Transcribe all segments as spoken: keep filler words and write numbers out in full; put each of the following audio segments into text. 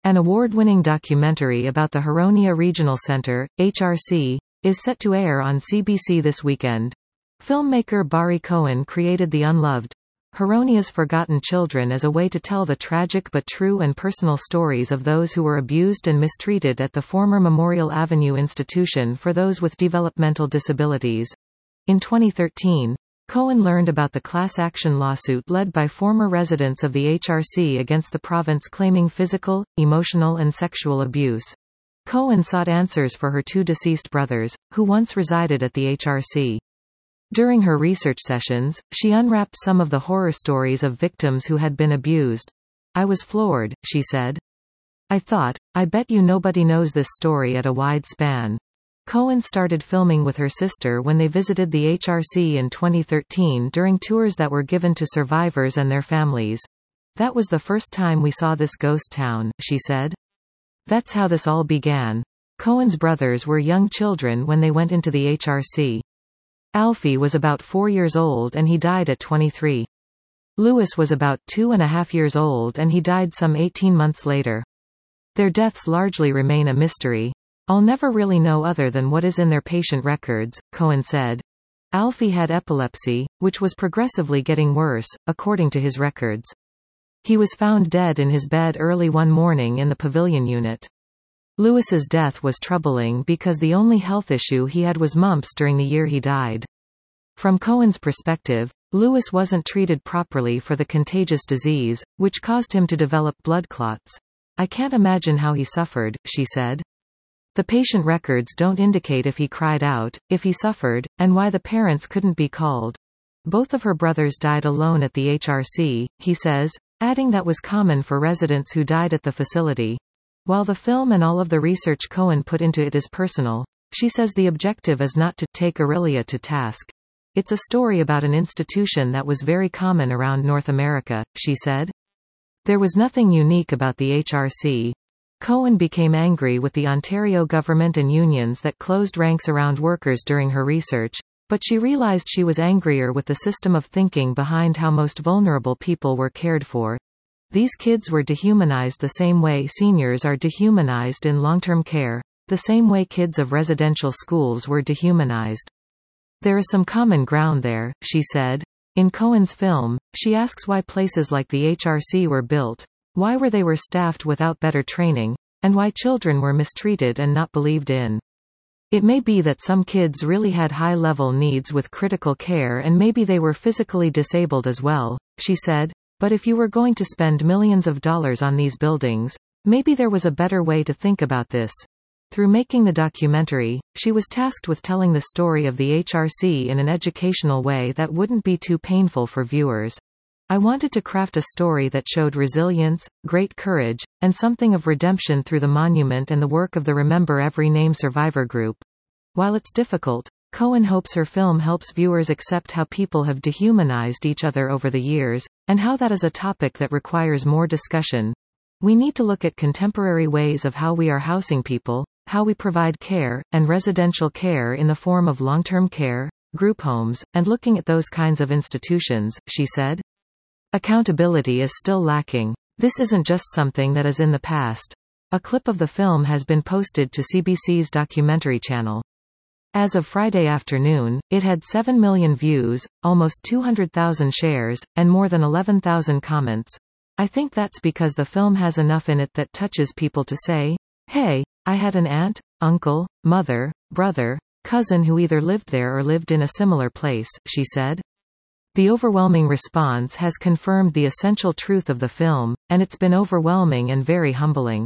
An award-winning documentary about the Huronia Regional Center, H R C, is set to air on C B C this weekend. Filmmaker Barry Cohen created The Unloved, Huronia's Forgotten Children as a way to tell the tragic but true and personal stories of those who were abused and mistreated at the former Memorial Avenue Institution for those with developmental disabilities. In twenty thirteen, Cohen learned about the class action lawsuit led by former residents of the H R C against the province claiming physical, emotional and sexual abuse. Cohen sought answers for her two deceased brothers, who once resided at the H R C. During her research sessions, she unwrapped some of the horror stories of victims who had been abused. "I was floored," she said. "I thought, I bet you nobody knows this story at a wide span." Cohen started filming with her sister when they visited the H R C in twenty thirteen during tours that were given to survivors and their families. "That was the first time we saw this ghost town," she said. "That's how this all began." Cohen's brothers were young children when they went into the H R C. Alfie was about four years old and he died at twenty-three. Louis was about two and a half years old and he died some eighteen months later. Their deaths largely remain a mystery. "I'll never really know other than what is in their patient records," Cohen said. Alfie had epilepsy, which was progressively getting worse, according to his records. He was found dead in his bed early one morning in the pavilion unit. Louis's death was troubling because the only health issue he had was mumps during the year he died. From Cohen's perspective, Louis wasn't treated properly for the contagious disease, which caused him to develop blood clots. "I can't imagine how he suffered," she said. The patient records don't indicate if he cried out, if he suffered, and why the parents couldn't be called. Both of her brothers died alone at the H R C, he says, adding that was common for residents who died at the facility. While the film and all of the research Cohen put into it is personal, she says the objective is not to take Aurelia to task. "It's a story about an institution that was very common around North America," she said. There was nothing unique about the H R C. Cohen became angry with the Ontario government and unions that closed ranks around workers during her research, but she realized she was angrier with the system of thinking behind how most vulnerable people were cared for. These kids were dehumanized the same way seniors are dehumanized in long-term care, the same way kids of residential schools were dehumanized. "There is some common ground there," she said. In Cohen's film, she asks why places like the H R C were built, why were they were staffed without better training, and why children were mistreated and not believed in. "It may be that some kids really had high-level needs with critical care and maybe they were physically disabled as well," she said. "But if you were going to spend millions of dollars on these buildings, maybe there was a better way to think about this." Through making the documentary, she was tasked with telling the story of the H R C in an educational way that wouldn't be too painful for viewers. "I wanted to craft a story that showed resilience, great courage, and something of redemption through the monument and the work of the Remember Every Name survivor group." While it's difficult, Cohen hopes her film helps viewers accept how people have dehumanized each other over the years, and how that is a topic that requires more discussion. "We need to look at contemporary ways of how we are housing people, how we provide care, and residential care in the form of long-term care, group homes, and looking at those kinds of institutions," she said. Accountability is still lacking. This isn't just something that is in the past. A clip of the film has been posted to C B C's documentary channel. As of Friday afternoon, it had seven million views, almost two hundred thousand shares, and more than eleven thousand comments. "I think that's because the film has enough in it that touches people to say, 'Hey, I had an aunt, uncle, mother, brother, cousin who either lived there or lived in a similar place,'" she said. The overwhelming response has confirmed the essential truth of the film, and it's been overwhelming and very humbling.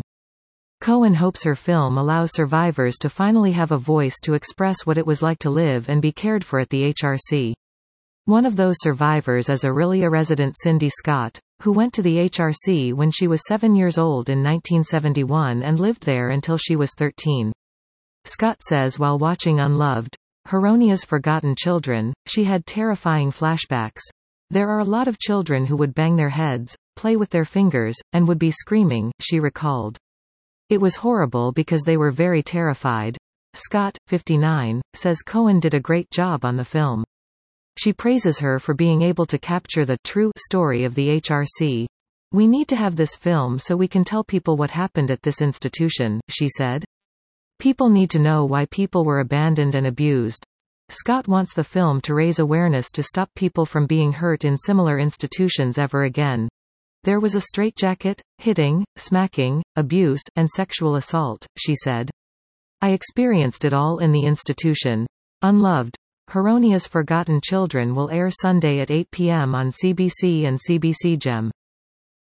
Cohen hopes her film allows survivors to finally have a voice to express what it was like to live and be cared for at the H R C. One of those survivors is Aurelia resident Cindy Scott, who went to the H R C when she was seven years old in nineteen seventy-one and lived there until she was thirteen. Scott says while watching Unloved, Huronia's Forgotten Children, she had terrifying flashbacks. "There are a lot of children who would bang their heads, play with their fingers, and would be screaming," she recalled. "It was horrible because they were very terrified." Scott, fifty-nine, says Cohen did a great job on the film. She praises her for being able to capture the true story of the H R C. "We need to have this film so we can tell people what happened at this institution," she said. "People need to know why people were abandoned and abused." Scott wants the film to raise awareness to stop people from being hurt in similar institutions ever again. "There was a straitjacket, hitting, smacking, abuse, and sexual assault," she said. "I experienced it all in the institution." Unloved. Huronia's Forgotten Children will air Sunday at eight p m on C B C and C B C Gem.